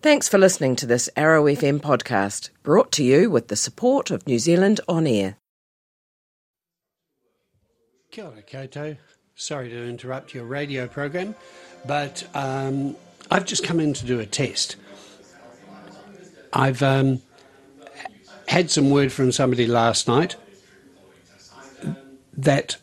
Thanks for listening to this Arrow FM podcast, brought to you with the support of New Zealand On Air. Kia ora koutou. Sorry to interrupt your radio program, but I've just come in to do a test. I've had some word from somebody last night that...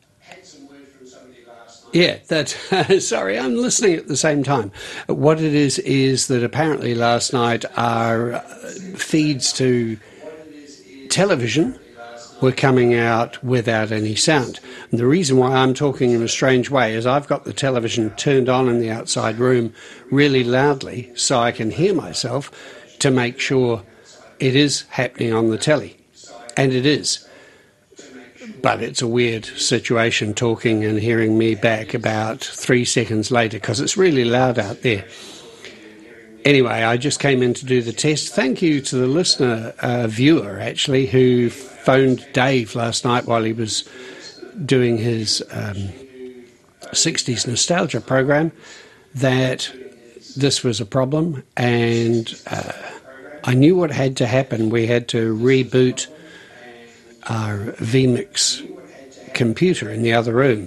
sorry, I'm listening at the same time. What it is that apparently last night our feeds to television were coming out without any sound. And the reason why I'm talking in a strange way is I've got the television turned on in the outside room really loudly so I can hear myself to make sure it is happening on the telly. And it is. But it's a weird situation talking and hearing me back about 3 seconds later because it's really loud out there. Anyway, I just came in to do the test. Thank you to the listener, viewer actually, who phoned Dave last night while he was doing his 60s nostalgia program that this was a problem, and I knew what had to happen. We had to reboot our vMix computer in the other room.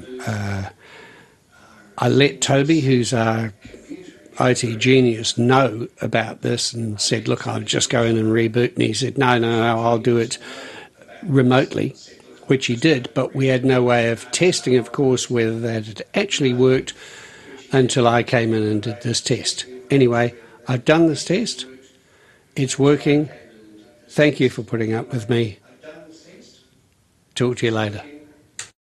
I let Toby, who's our IT genius, know about this and said, look, I'll just go in and reboot. And he said, no, I'll do it remotely, which he did, but we had no way of testing, of course, whether that had actually worked until I came in and did this test. Anyway, I've done this test. It's working. Thank you for putting up with me. Talk to you later.